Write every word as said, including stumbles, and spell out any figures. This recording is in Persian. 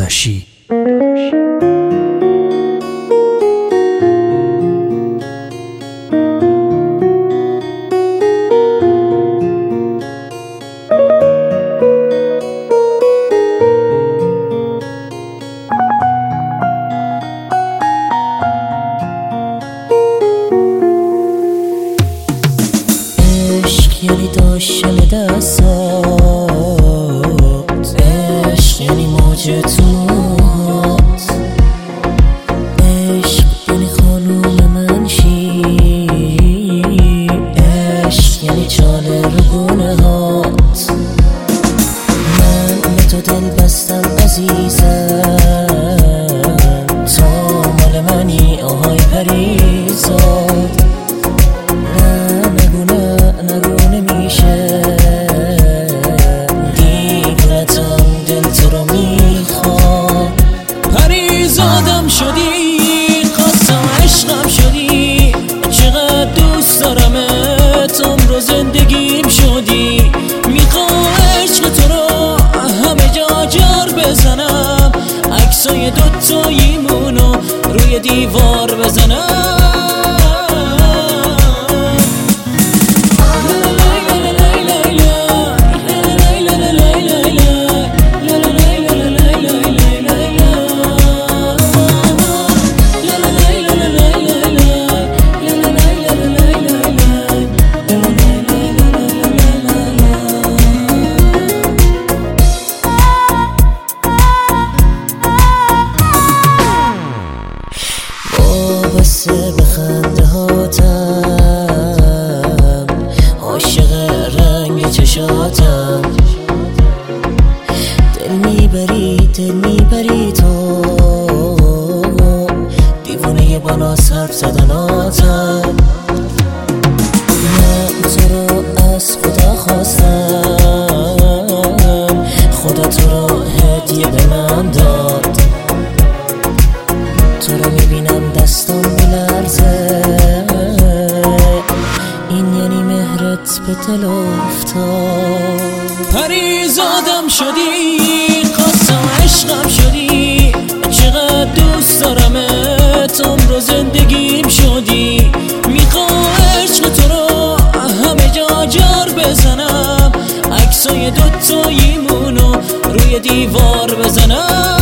داداشی. یعنی داشتن دستات، عشق یعنی موج تو موهات، عشق یعنی خانوم منشی، عشق یعنی چاله رو گونه هات. من به تو دل بستم عزیزم، تو مال منی آهای پریزاد. پریزادم شدی، خواستم عشقم شدی، چقدر دوست دارمت، عمر زندگیم شدی. میخوام عشق تو رو همه جا جار بزنم، عکسای دوتاییمونو روی دیوار بزنم. وابسته به خنده هاتم، عاشق رنگ چشاتم. دل میبری دل میبری تو، دیوونه بالاست حرف زدناتم. من تو رو از خدا خواستم، خدا تو رو هدیه به من داد. تو رو میبینم دستم میلرزه، این یعنی مهرت به دل افتاد. پریزادم شدی، خواستم عشقم شدی، چقدر دوست دارمت، عمر زندگیم شدی. میخوام عشق تو رو همه جا جار بزنم، عکسای دوتاییمونو روی دیوار بزنم.